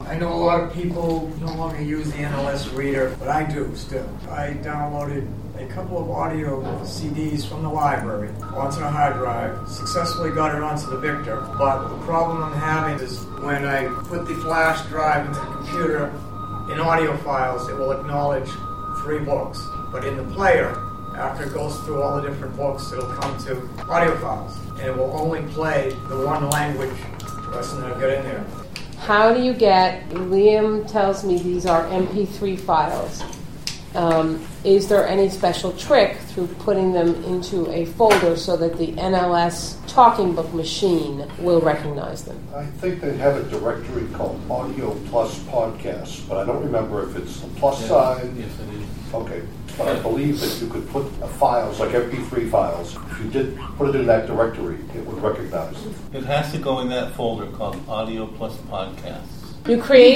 I know a lot of people no longer use the NLS reader, but I do still. I downloaded a couple of audio CDs from the library onto a hard drive, successfully got it onto the Victor, but the problem I'm having is when I put the flash drive into the computer in audio files, it will acknowledge 3 books, but in the player, after it goes through all the different books, it'll come to audio files, and it will only play the one language lesson that I've got in there. How do you get, Liam tells me these are MP3 files. Is there any special trick through putting them into a folder so that the NLS talking book machine will recognize them? I think they have a directory called Audio Plus Podcasts, but I don't remember if it's the plus sign. Yes, it is. Okay, but I believe that you could put files, like MP3 files, if you did put it in that directory, it would recognize it. It has to go in that folder called Audio Plus Podcasts. You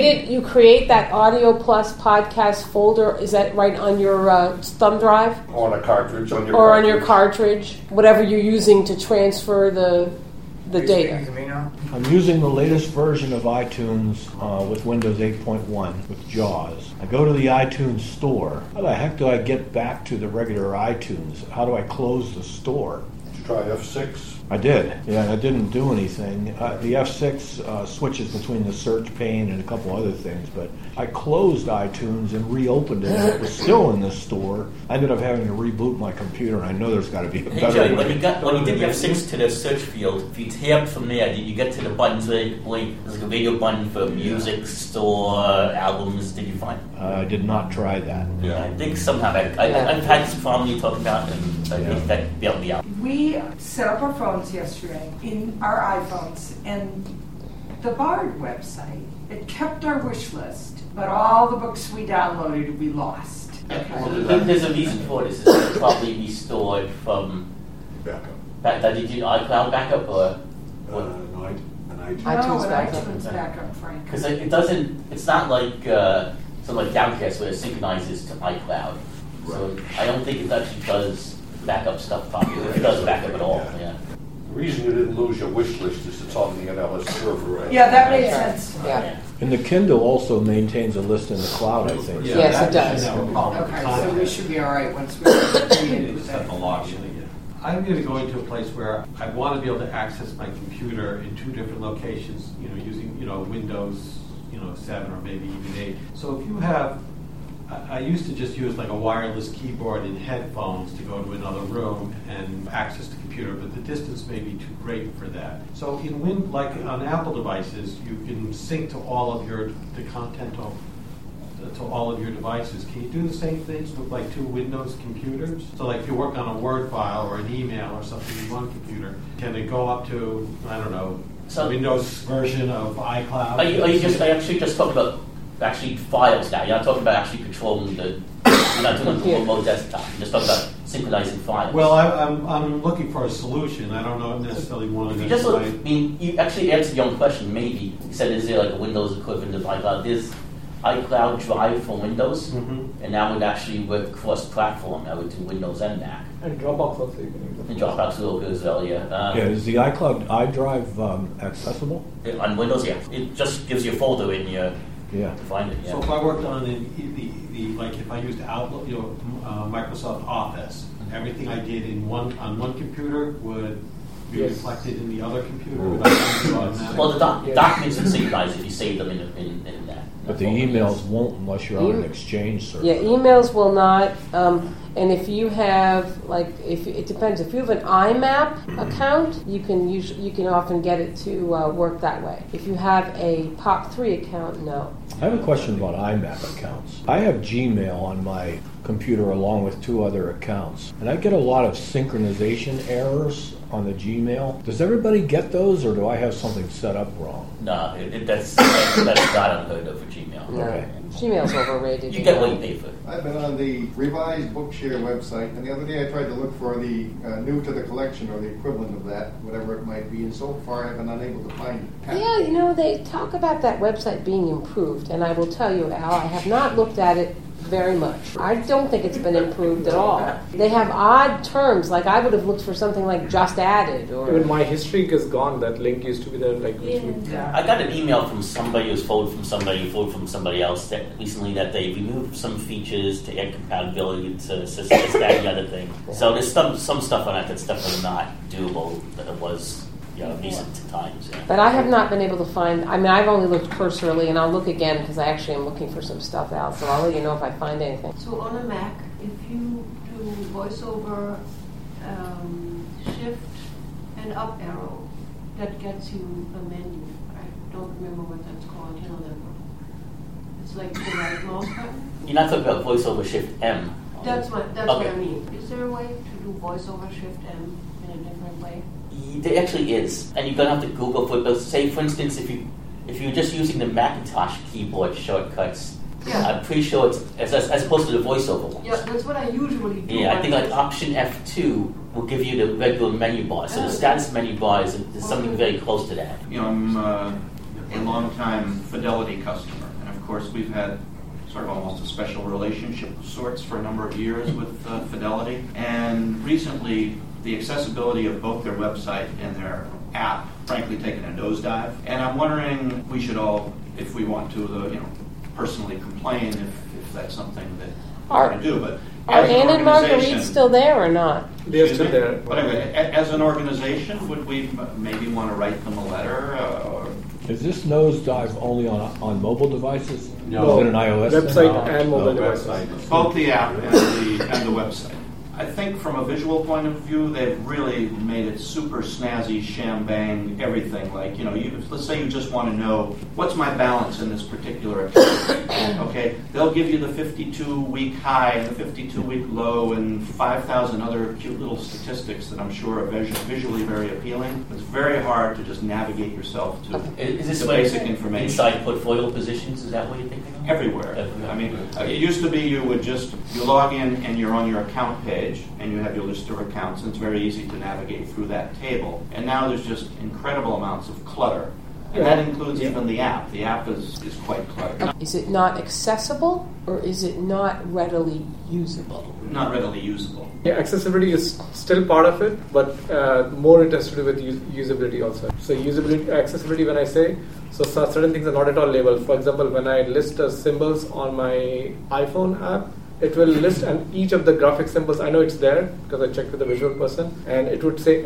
create that Audio Plus podcast folder, is that right on your thumb drive? Or on a cartridge on your Or cartridge. on your cartridge, whatever you're using to transfer the Are you data. speaking to me now? I'm using the latest version of iTunes with Windows 8.1 with JAWS. I go to the iTunes store. How the heck do I get back to the regular iTunes? How do I close the store? Did you try F6? I did, yeah, and it didn't do anything. The F6 switches between the search pane and a couple other things, but I closed iTunes and reopened it, and it was still in the store. I ended up having to reboot my computer, and I know there's got to be a Hey better Joe, way. when you did the F6 to the search field, if you tabbed from there, did you get to the buttons where there's like a radio button for music, store, albums, did you find? I did not try that. Yeah, I think somehow I've had this problem you're talking about, and I think that bailed me out. We set up our phones yesterday, in our iPhones, and the Bard website, it kept our wish list, but all the books we downloaded, we lost. Well, there's a reason for this. It's probably restored from Backup. Did you iCloud backup or what? No, an iTunes. iTunes an backup. iTunes backup, Frank. Because it doesn't. It's not like something like Downcast where it synchronizes to iCloud. So I don't think it actually does backup stuff properly. If it does backup at all, yeah. The reason you didn't lose your wish list is it's on the NLS server, right? Yeah, that makes sense. Yeah. And the Kindle also maintains a list in the cloud, I think. Yeah, Yes, it that- does. that would probably Okay, be so we contact. should be all right once we You just have to log in again. I'm going to go into a place where I want to be able to access my computer in 2 different locations, using, Windows, 7 or maybe even 8. So if you have, I used to just use like a wireless keyboard and headphones to go to another room and access the computer, but the distance may be too great for that. So like on Apple devices, you can sync to all of the content to all of your devices. Can you do the same things with like 2 Windows computers? So like if you work on a Word file or an email or something in one computer, can it go up to, I don't know, So- Windows version of iCloud? Are you just talking about actually files now? You're not talking about actually controlling you're not doing the remote desktop. You're just talking about synchronizing files. Well, I'm looking for a solution. I don't know necessarily one. If you just look, you actually answered your own question, maybe. You said, is there like a Windows equivalent of iCloud? There's iCloud Drive for Windows, and that would actually work cross-platform. That would do Windows and Mac. And Dropbox also you can use. And Dropbox will go as well, yeah. Is the iCloud iDrive accessible? On Windows, yeah. It just gives you a folder in your Yeah. to find it. Yeah. So if I worked on like if I used Outlook, Microsoft Office, everything I did on one computer would be reflected in the other computer. Well, the documents would synchronize if you save them in that. But the emails won't unless you're on an Exchange server. Yeah, emails will not. And if you have, it depends. If you have an IMAP account, you can often get it to work that way. If you have a POP3 account, no. I have a question about IMAP accounts. I have Gmail on my computer along with 2 other accounts, and I get a lot of synchronization errors on the Gmail. Does everybody get those, or do I have something set up wrong? No, that's not unheard of for Gmail. No. Okay. Gmail's overrated. You get what you pay for. I've been on the revised Bookshare website, and the other day I tried to look for the new to the collection or the equivalent of that, whatever it might be, and so far I've been unable to find it. Yeah, they talk about that website being improved, and I will tell you, Al, I have not looked at it very much. I don't think it's been improved at all. They have odd terms, like I would have looked for something like just added or... Even my history is gone, that link used to be there. I got an email from somebody who's forwarded from somebody else that recently that they removed some features to add compatibility to this, that, and the other thing. So there's some stuff on that that's definitely not doable that it was recent times. Yeah. But I have not been able to find, I've only looked cursorily, and I'll look again because I actually am looking for some stuff out, so I'll let you know if I find anything. So on a Mac, if you do voiceover, shift and up arrow, that gets you a menu. I don't remember what that's called. It's like the right mouse button. You're not talking about voiceover shift M. That's what I mean. Is there a way to do voiceover shift M in a different way? There actually is, and you're gonna have to Google for it. But say, for instance, if you're just using the Macintosh keyboard shortcuts, I'm pretty sure it's as opposed to the voiceover ones. Yeah, that's what I usually do. Yeah, I think like Option F2 will give you the regular menu bar. So the status menu bar is something very close to that. I'm a long-time Fidelity customer, and of course we've had sort of almost a special relationship of sorts for a number of years with Fidelity. And recently, the accessibility of both their website and their app, frankly, taken a nosedive. And I'm wondering, we should all, if we want to, personally complain if that's something that we're going to do. But are Ann and Marguerite still there or not? They're still there. But anyway, as an organization, would we maybe want to write them a letter? Is this nosedive only on mobile devices? No. Is it an iOS website thing? and mobile devices. Both the app and the website. I think from a visual point of view, they've really made it super snazzy, shambang, everything. Like, let's say you just want to know, what's my balance in this particular account? Okay, they'll give you the 52-week high and the 52-week low and 5,000 other cute little statistics that I'm sure are visually very appealing. It's very hard to just navigate yourself to Is this the basic information. Inside portfolio positions, is that what you're thinking of? Everywhere. It used to be you log in and you're on your account page and you have your list of accounts and it's very easy to navigate through that table. And now there's just incredible amounts of clutter. And that includes even the app. The app is quite cluttered. Is it not accessible or is it not readily usable? Not readily usable. Yeah, accessibility is still part of it, but more it has to do with usability also. So accessibility when I say, so certain things are not at all labeled. For example, when I list symbols on my iPhone app, it will list and each of the graphic symbols, I know it's there because I checked with the visual person, and it would say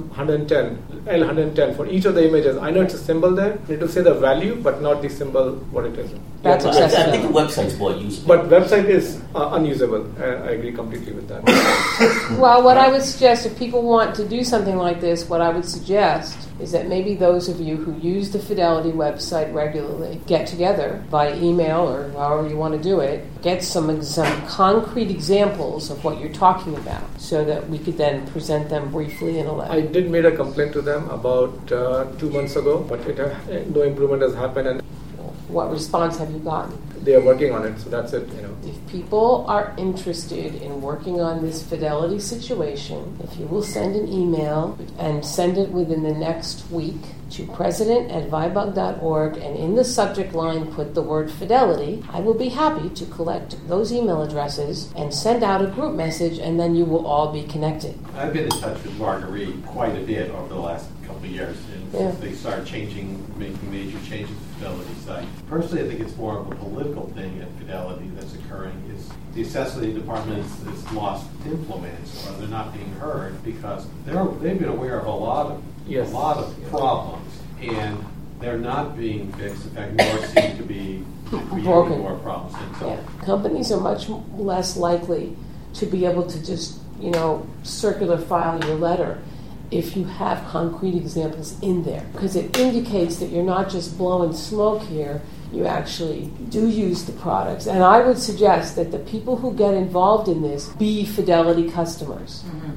L110 for each of the images. I know it's a symbol there. It will say the value, but not the symbol, what it is. That's accessible. I think the website's more usable. But website is unusable. I agree completely with that. Well, what I would suggest, if people want to do something like this, what I would suggest is that maybe those of you who use the Fidelity website regularly get together by email or however you want to do it, get some concrete examples of what you're talking about so that we could then present them briefly in a letter. I did make a complaint to them about 2 months ago, but no improvement has happened. And what response have you gotten? They are working on it, so that's it. If people are interested in working on this Fidelity situation, if you will send an email and send it within the next week to president@vibug.org and in the subject line put the word Fidelity, I will be happy to collect those email addresses and send out a group message, and then you will all be connected. I've been in touch with Marguerite quite a bit over the last couple of years, and since they started making major changes to the Fidelity site. Personally, I think it's more of a political thing at Fidelity that's occurring. Is the accessibility department has lost influence, or they're not being heard because they've been aware of a lot of problems, and they're not being fixed. In fact, more seem to be creating more problems. And so, companies are much less likely to be able to just circular file your letter if you have concrete examples in there, because it indicates that you're not just blowing smoke here, you actually do use the products. And I would suggest that the people who get involved in this be Fidelity customers. Mm-hmm.